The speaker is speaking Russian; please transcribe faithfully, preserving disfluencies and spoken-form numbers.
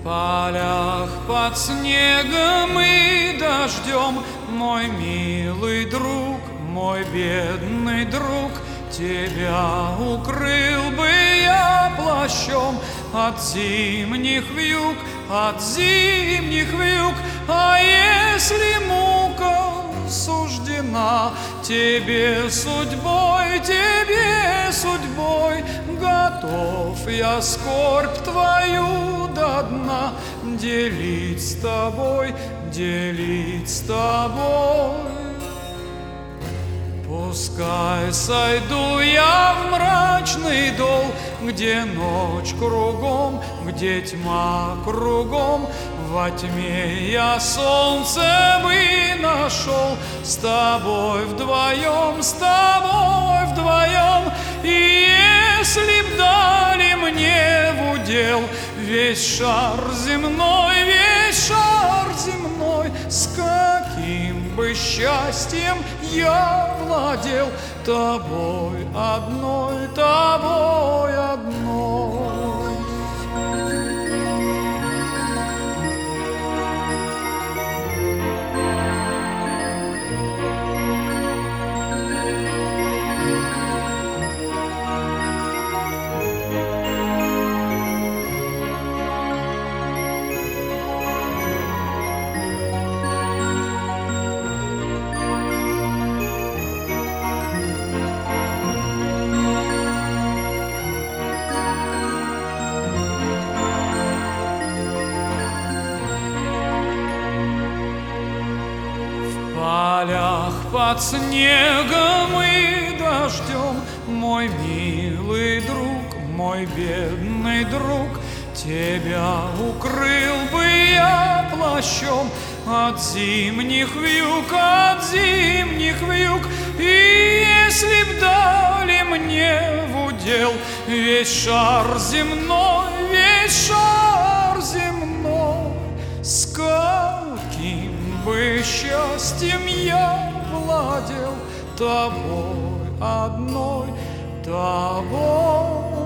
полях под снегом и дождем, мой милый друг, мой бедный друг, тебя укрыл бы я плащом от зимних вьюг, от зимних вьюг. А если мука суждена тебе судьбой, тебе судьбой, готов я скорбь твою до дна делить с тобой, делить с тобой. Пускай сойду я в мрачный дол, где ночь кругом, где тьма кругом, во тьме я солнце бы нашел, с тобой вдвоем, с тобой вдвоем. И если б дали мне в удел весь шар земной, весь шар земной, с каким бы счастьем я владел тобой одной, тобой одной. В полях под снегом и дождем, мой милый друг, мой бедный друг, тебя укрыл бы я плащом от зимних вьюг, от зимних вьюг. И если б дали мне в удел весь шар земной, весь шар земной, с каким бы счастьем я владел тобой одной, тобой